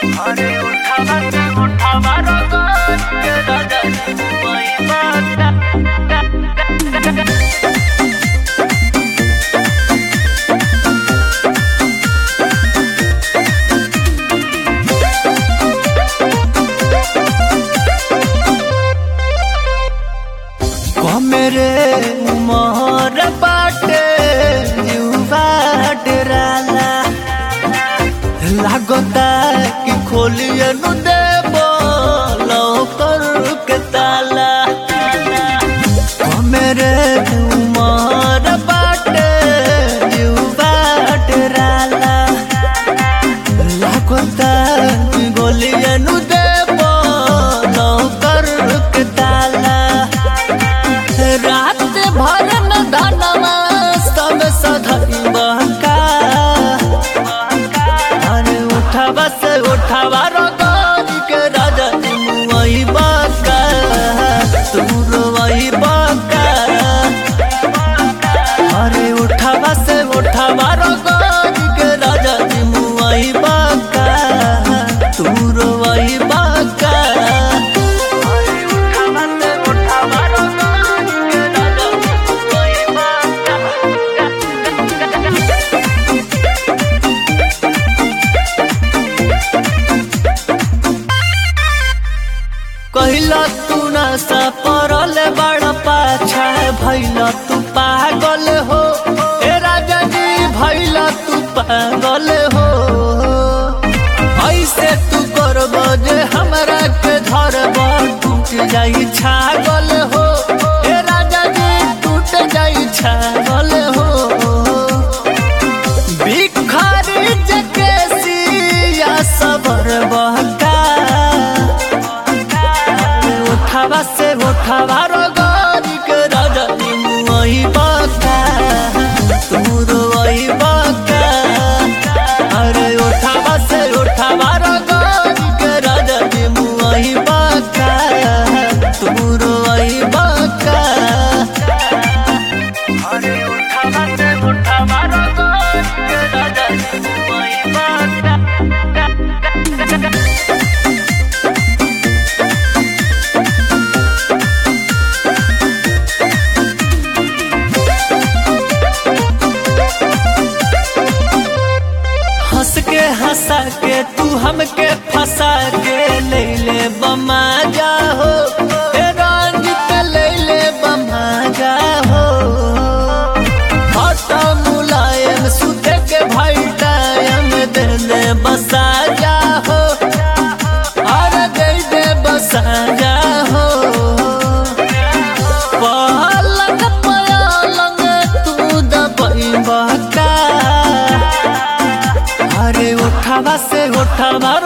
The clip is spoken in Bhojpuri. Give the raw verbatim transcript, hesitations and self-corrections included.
अरे उठावा से उठावा रगन के राजा वही बात। मेरे उमर बाटे युवा डराला लागता कि खोलिए नु देबो लौकर के ताला। मेरे उमर बाटे युवा डराला लागता कि खोलिए नु देबो लौकर के ताला। रात भर में धनवा सब सधइबा का अरे उठावा से उठावा रगन के राजा वही बाका तू वही बाका। अरे उठावा से उठावा रगन के राजा वही बाका तू वही बाका। कहिला तू नशा परल बड़ पाछा भैला तू पागल हो ए राजा जी भैला तू पागल हो। ऐसे तू करब जे हमरा के धरब टूट जाई छागल हो ए राजा जी टूट जाई छागल हो। बिखारी जके सिया सबर बहका उठावा से उठावा रगन के राजा वही बाका तू वही बाका। अरे उठावा से उठावा रगन के राजा वही बाका तू वही बाका। अरे उठावा से उठावा रगन के राजा वही बात। हंस के हंसा के तू हमके फंसा के ले ले बमा जाहो ए रंजित ले ले बमा जाहो। हटा मुलायम सुते के भाई टाइम दे दे बसा जाहो अरे दे दे बसा जाहो। पलंग पलंग तू दबई बका अरे उठावा से उठावा